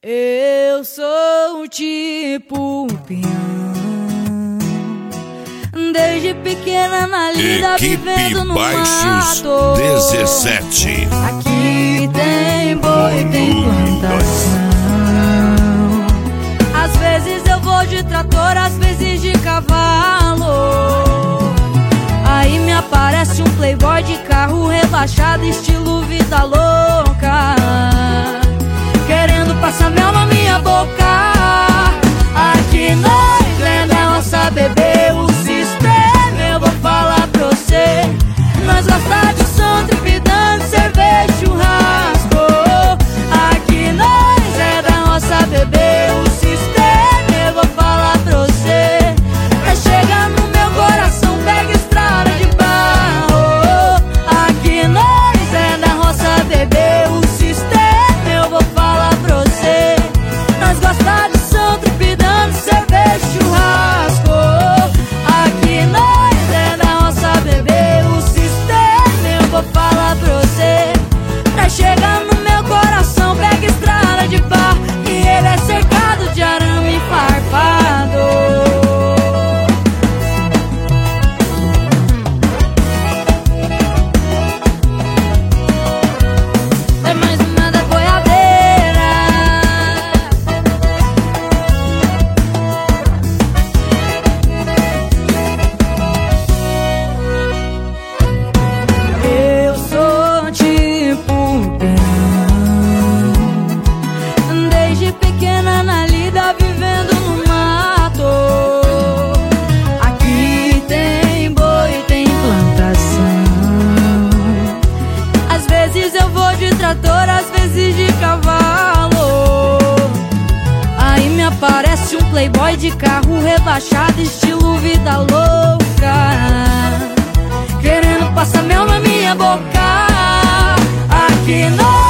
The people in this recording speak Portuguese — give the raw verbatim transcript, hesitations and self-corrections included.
Eu sou tipo um peão, desde pequena na lida, vivendo no Baixos mato. dezessete. Aqui tem boi, tem plantação. Às vezes eu vou de trator, às vezes de cavalo. Aí me aparece um playboy de carro rebaixado, estilo vida louca, querendo passar mel na minha boca. Aqui nós é da nossa bebê, o sistema eu vou falar pra você. Nós gosta de som, tripidando, cerveja, churrasco. Aqui nós é da nossa bebê, o sistema eu vou falar pra você. Pra chegar no meu coração, pega estrada de barro. Aqui nós é da nossa bebê, o sistema eu vou falar pra você. Nós gosta de som, tripidando, cerveja, churrasco. Aqui nós é da nossa bebê, o sistema eu vou falar pra você. Pra chegar no meu coração, pega estrada de barro, e ele é cercado de arame farpado. É mais uma da boiadeira. Eu sou tipo um peão, desde pequena na lida, vivendo no mato. Aqui tem boi, tem plantação. Às vezes eu vou de trator, às vezes de cavalo. Aí me aparece um playboy de carro rebaixado, estilo vida louca, querendo passar mel na minha boca. Aqui nós